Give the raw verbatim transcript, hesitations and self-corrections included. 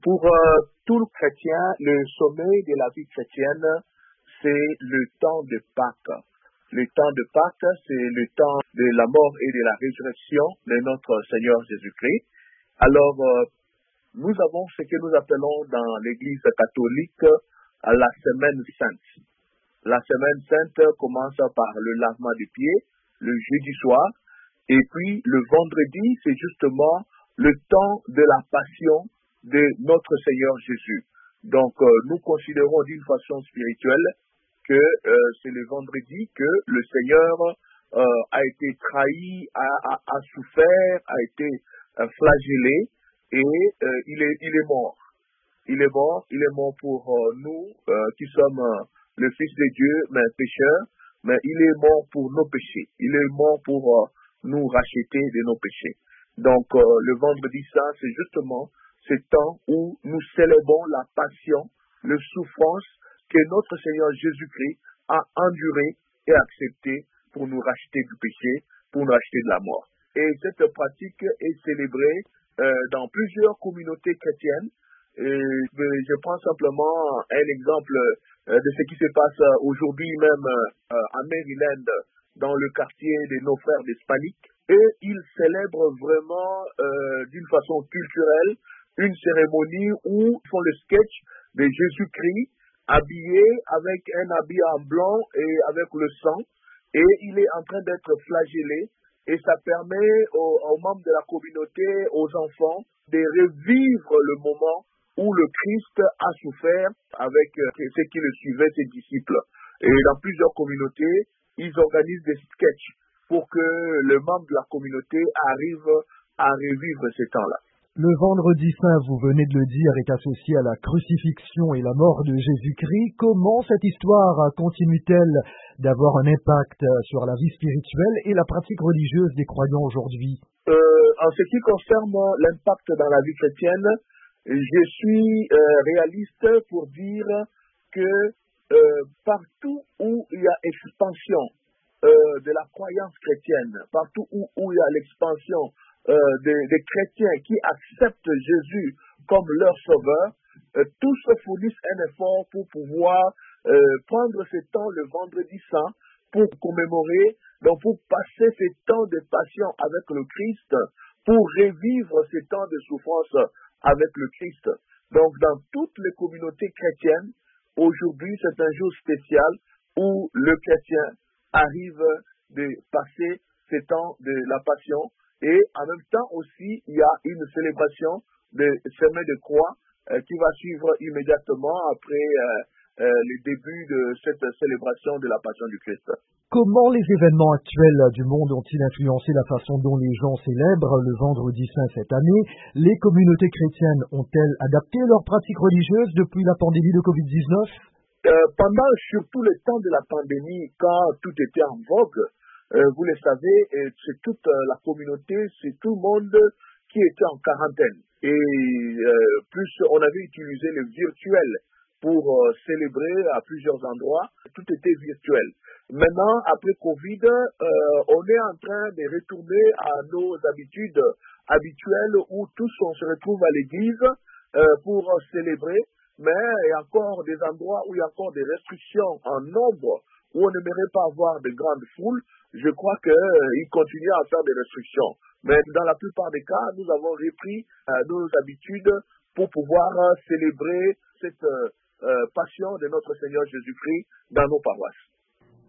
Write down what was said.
Pour euh, tout le chrétien, le sommet de la vie chrétienne, c'est le temps de Pâques. Le temps de Pâques, c'est le temps de la mort et de la résurrection de notre Seigneur Jésus-Christ. Alors, euh, nous avons ce que nous appelons dans l'Église catholique la Semaine Sainte. La Semaine Sainte commence par le lavement des pieds, le jeudi soir, et puis le vendredi, c'est justement le temps de la passion de notre Seigneur Jésus. Donc, euh, nous considérons d'une façon spirituelle que euh, c'est le vendredi que le Seigneur euh, a été trahi, a, a, a souffert, a été euh, flagellé, et euh, il est, il est mort. Il est mort, il est mort pour euh, nous euh, qui sommes euh, le Fils de Dieu, mais pécheurs, mais il est mort pour nos péchés. Il est mort pour euh, nous racheter de nos péchés. Donc, euh, le vendredi saint, c'est justement ce temps où nous célébrons la passion, la souffrance que notre Seigneur Jésus-Christ a enduré et accepté pour nous racheter du péché, pour nous racheter de la mort. Et cette pratique est célébrée euh, dans plusieurs communautés chrétiennes. Et je prends simplement un exemple euh, de ce qui se passe aujourd'hui même euh, à Maryland, dans le quartier de nos frères hispaniques. Et ils célèbrent vraiment euh, d'une façon culturelle une cérémonie où ils font le sketch de Jésus-Christ habillé avec un habit en blanc et avec le sang, et il est en train d'être flagellé, et ça permet aux, aux membres de la communauté, aux enfants, de revivre le moment où le Christ a souffert avec euh, ceux qui le suivaient, ses disciples. Et dans plusieurs communautés, ils organisent des sketchs pour que le membre de la communauté arrive à revivre ce temps-là. Le vendredi saint, vous venez de le dire, est associé à la crucifixion et la mort de Jésus-Christ. Comment cette histoire continue-t-elle d'avoir un impact sur la vie spirituelle et la pratique religieuse des croyants aujourd'hui? euh, En ce qui concerne l'impact dans la vie chrétienne, je suis euh, réaliste pour dire que euh, partout où il y a expansion euh, de la croyance chrétienne, partout où, où il y a l'expansion Euh, des, des chrétiens qui acceptent Jésus comme leur sauveur, euh, tous se fournissent un effort pour pouvoir euh, prendre ce temps le vendredi saint pour commémorer, donc pour passer ce temps de passion avec le Christ, pour revivre ce temps de souffrance avec le Christ. Donc dans toutes les communautés chrétiennes, aujourd'hui c'est un jour spécial où le chrétien arrive de passer ce temps de la passion. Et en même temps aussi, il y a une célébration de Semaine de Croix euh, qui va suivre immédiatement après euh, euh, le début de cette célébration de la Passion du Christ. Comment les événements actuels du monde ont-ils influencé la façon dont les gens célèbrent le vendredi saint cette année? Les communautés chrétiennes ont-elles adapté leurs pratiques religieuses depuis la pandémie de covid dix-neuf? euh, Pendant surtout le temps de la pandémie, quand tout était en vogue, Euh, vous le savez, c'est toute euh, la communauté, c'est tout le monde qui était en quarantaine. Et euh, plus on avait utilisé le virtuel pour euh, célébrer à plusieurs endroits, tout était virtuel. Maintenant, après Covid, euh, on est en train de retourner à nos habitudes habituelles où tous on se retrouve à l'église euh, pour euh, célébrer, mais il y a encore des endroits où il y a encore des restrictions en nombre, où on n'aimerait pas avoir de grandes foules. Je crois qu'ils euh, continuent à faire des restrictions. Mais dans la plupart des cas, nous avons repris euh, nos habitudes pour pouvoir euh, célébrer cette euh, euh, passion de notre Seigneur Jésus-Christ dans nos paroisses.